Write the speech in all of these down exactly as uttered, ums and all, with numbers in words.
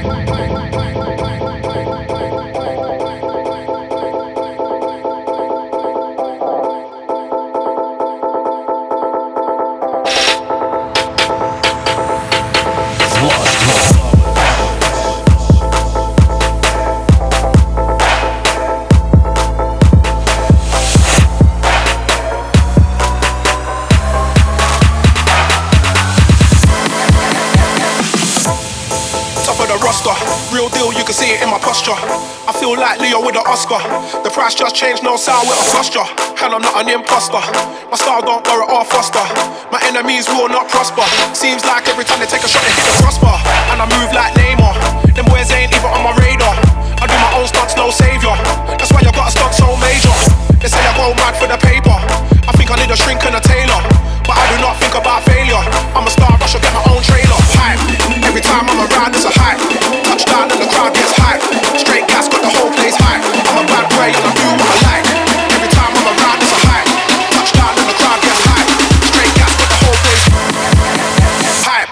Real deal, you can see it in my posture. I feel like Leo with the Oscar. The price just changed, no sound with a posture. And I'm not an imposter. My style don't borrow or foster. My enemies will not prosper. Seems like every time they take a shot, they hit the crossbar. And I move like Neymar. Them boys ain't even on my radar. I do my own stunts, no savior. That's why I got a stunt so major. They say I go mad for the paper. I think I need a shrink and a tailor. But I do not think about failure. I'm a star, I should get my own trailer. Hype. Every time I'm around, it's a hype. Touchdown and the crowd gets hype. Straight gas got the whole place hype. I'm a bad boy and I do what I like. Every time I'm around, it's a hype. Touchdown and the crowd gets hype. Straight gas got the whole place hype.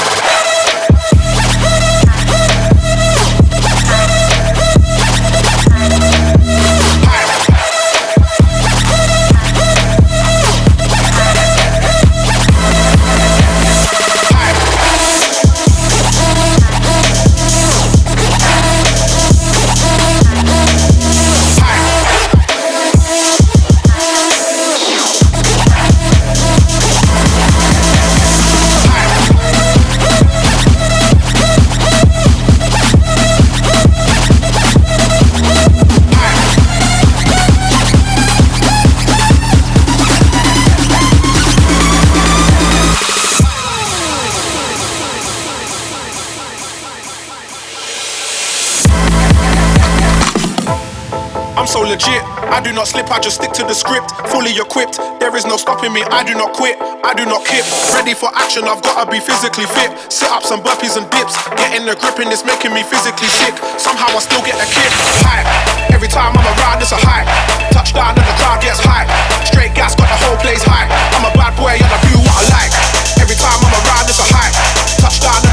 So legit, I do not slip, I just stick to the script. Fully equipped, there is no stopping me, I do not quit, I do not kip. Ready for action, I've gotta be physically fit. Sit-ups and burpees and dips. Getting the grip and it's making me physically sick. Somehow I still get the kick. Hype, every time I'm around it's a hype. Touchdown and the crowd gets hype. Straight gas got the whole place hype. I'm a bad boy and I do what I like. Every time I'm around it's a hype. Touchdown